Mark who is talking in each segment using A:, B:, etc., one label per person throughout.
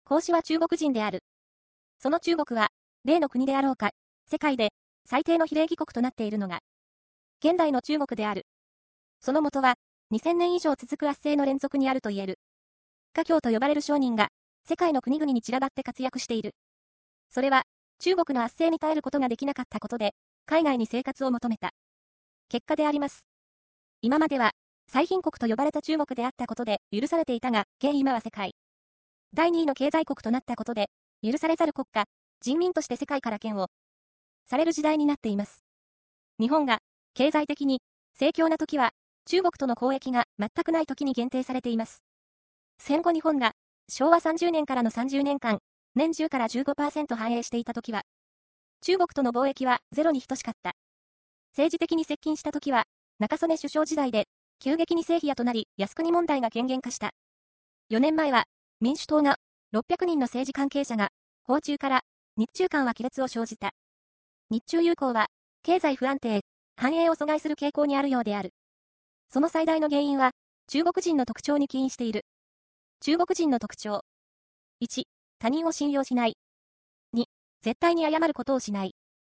A: 孔子は中国人である。その中国は、例の国であろうか、世界で最低の非礼儀国となっているのが、現代の中国である。その元は、2000年以上続く圧政の連続にあると言える。華僑と呼ばれる商人が、世界の国々に散らばって活躍している。それは、中国の圧政に耐えることができなかったことで、海外に生活を求めた。結果であります。今までは、最貧国と呼ばれた中国であったことで許されていたが、現今は世界第2位の経済国となったことで、許されざる国家、人民として世界から嫌悪される時代になっています。日本が、経済的に、盛況な時は、中国との交易が全くない時に限定されています。戦後日本が、昭和30年からの30年間、年10から15% 繁栄していた時は、中国との貿易はゼロに等しかった。政治的に接近した時は、中曽根首相時代で、急激に成否野となり、靖国問題が顕現化した。4年前は、民主党が、600人の政治関係者が、訪中から、日中間は亀裂を生じた。日中友好は、経済不安定、繁栄を阻害する傾向にあるようである。その最大の原因は、中国人の特徴に起因している。中国人の特徴。1、他人を信用しない。2、絶対に謝ることをしない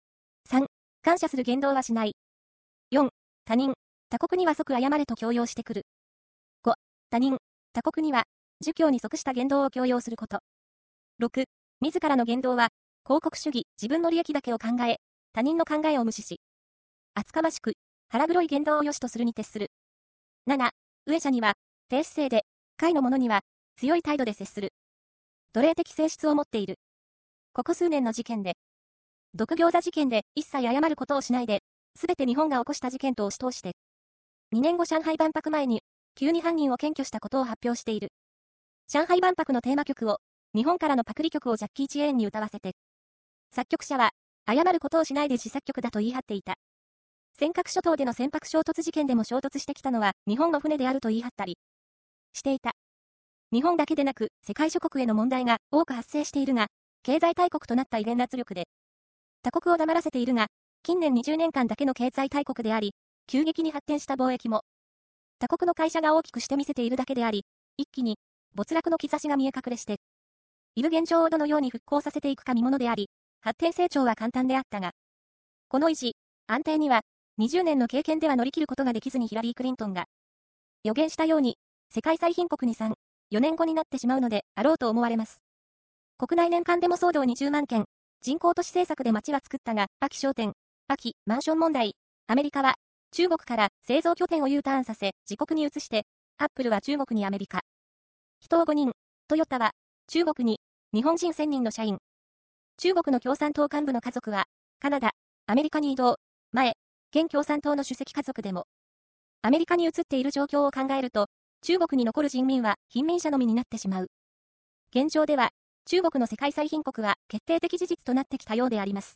A: 。3、感謝する言動はしない。4、他人、他国には即謝れと強要してくる。5、他人、他国には、儒教に即した言動を強要すること。6、自らの言動は、広告主義、自分の利益だけを考え、他人の考えを無視し、厚かましく、腹黒い言動を良しとするに徹する。7、上者には、低姿勢で、下位の者には、強い態度で接する。奴隷的性質を持っている。ここ数年の事件で、毒餃子事件で一切謝ることをしないで、すべて日本が起こした事件と押し通して、2年後上海万博前に、急に犯人を検挙したことを発表している。上海万博のテーマ曲を、日本からのパクリ曲をジャッキー・チェーンに歌わせて、作曲者は、謝ることをしないで自作曲だと言い張っていた。尖閣諸島での船舶衝突事件でも衝突してきたのは日本の船であると言い張ったりしていた。日本だけでなく世界諸国への問題が多く発生しているが、経済大国となった威厳圧力で他国を黙らせているが、近年20年間だけの経済大国であり、急激に発展した貿易も他国の会社が大きくして見せているだけであり、一気に没落の兆しが見え隠れして、いる現状をどのように復興させていくか見ものであり、発展成長は簡単であったが、この維持、安定には、20年の経験では乗り切ることができずにヒラリー・クリントンが予言したように、世界最貧国に3、4年後になってしまうのであろうと思われます。国内年間でも騒動20万件、人工都市政策で街は作ったが、秋商店、秋マンション問題、アメリカは中国から製造拠点を U ターンさせ、自国に移して、アップルは中国にアメリカ。人を5人、トヨタは中国に日本人1000人の社員。中国の共産党幹部の家族は、カナダ、アメリカに移動。前、現共産党の主席家族でも、アメリカに移っている状況を考えると、中国に残る人民は貧民者のみになってしまう。現状では、中国の世界最貧国は決定的事実となってきたようであります。